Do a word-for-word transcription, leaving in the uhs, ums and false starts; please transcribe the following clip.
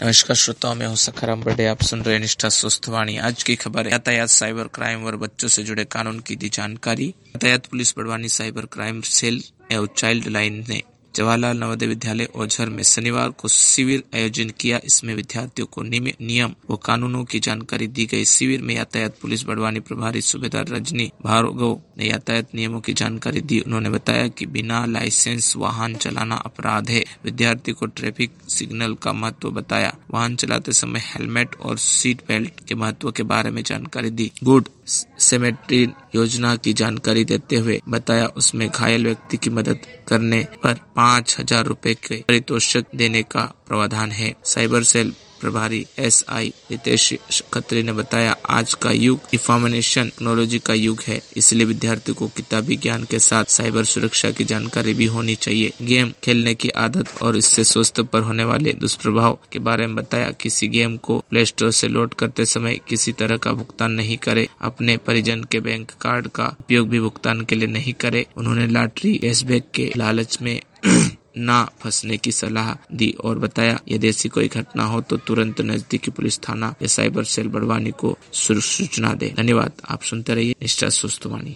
नमस्कार श्रोताओं, मैं हूं सखाराम बड़े। आप सुन रहे निष्ठा स्वस्थवाणी। आज की खबर है यातायात साइबर क्राइम और बच्चों से जुड़े कानून की दी जानकारी। यातायात police Barwani cyber crime cell एवं चाइल्ड लाइन ने जवाहरलाल नवोदय विद्यालय ओझर में शनिवार को शिविर आयोजन किया। इसमें विद्यार्थियों को नियम व कानूनों की जानकारी दी गई। शिविर में यातायात पुलिस बड़वानी प्रभारी सूबेदार रजनी भार्गव ने यातायात नियमों की जानकारी दी। उन्होंने बताया कि बिना लाइसेंस वाहन चलाना अपराध है। विद्यार्थी को ट्रैफिक सिग्नल का महत्व बताया। वाहन चलाते समय हेलमेट और सीट बेल्ट के महत्व के बारे में जानकारी दी। गुड सेमेट्री योजना की जानकारी देते हुए बताया उसमें घायल व्यक्ति की मदद करने पर पाँच हजार रुपए के पारितोषिक देने का प्रावधान है। साइबर सेल प्रभारी एस आई रितेश खत्री ने बताया, आज का युग इंफॉर्मेशन टेक्नोलॉजी का युग है, इसलिए विद्यार्थियों को किताबी ज्ञान के साथ साइबर सुरक्षा की जानकारी भी होनी चाहिए। गेम खेलने की आदत और इससे स्वास्थ्य पर होने वाले दुष्प्रभाव के बारे में बताया। किसी गेम को प्ले स्टोर से लोड करते समय किसी तरह का भुगतान नहीं करे। अपने परिजन के बैंक कार्ड का उपयोग भी भुगतान के लिए नहीं करे। उन्होंने लॉटरी कैशबैक के लालच में ना फंसने की सलाह दी और बताया, यदि ऐसी कोई घटना हो तो तुरंत नजदीकी पुलिस थाना या साइबर सेल बड़वानी को सूचना दे। धन्यवाद। आप सुनते रहिए निष्ठा स्वस्थवाणी।